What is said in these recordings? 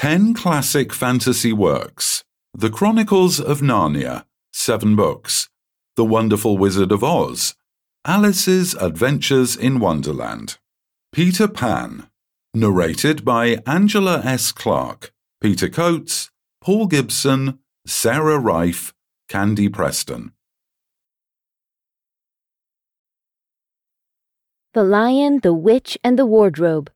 10 classic fantasy works. The Chronicles of Narnia, 7 books. The Wonderful Wizard of Oz. Alice's Adventures in Wonderland. Peter Pan. Narrated by Angela S. Clark, Peter Coates, Paul Gibson, Sarah Rife, Candy Preston. The Lion, the Witch, and the Wardrobe.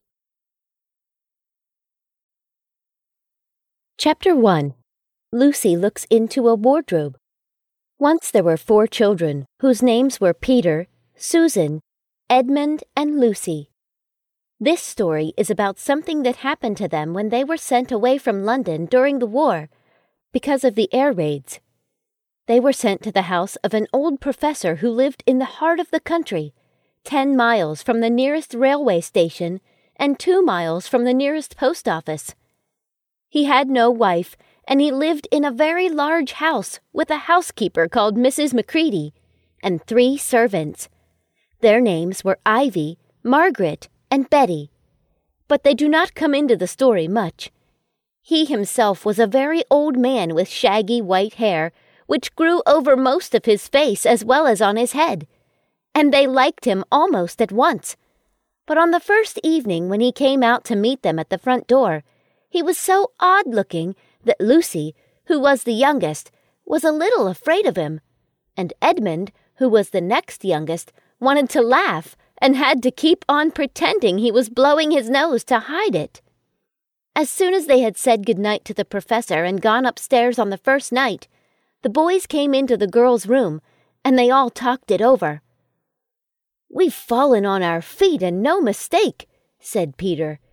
Chapter 1. Lucy looks into a wardrobe. Once there were 4 children, whose names were Peter, Susan, Edmund, and Lucy. This story is about something that happened to them when they were sent away from London during the war, because of the air raids. They were sent to the house of an old professor who lived in the heart of the country, 10 miles from the nearest railway station and 2 miles from the nearest post office. He had no wife, and he lived in a very large house with a housekeeper called Mrs. Macready and 3 servants. Their names were Ivy, Margaret, and Betty. But they do not come into the story much. He himself was a very old man with shaggy white hair, which grew over most of his face as well as on his head. And they liked him almost at once. But on the first evening when he came out to meet them at the front door, he was so odd-looking that Lucy, who was the youngest, was a little afraid of him, and Edmund, who was the next youngest, wanted to laugh and had to keep on pretending he was blowing his nose to hide it. As soon as they had said good-night to the professor and gone upstairs on the first night, the boys came into the girls' room, and they all talked it over. "We've fallen on our feet, and no mistake," said Peter.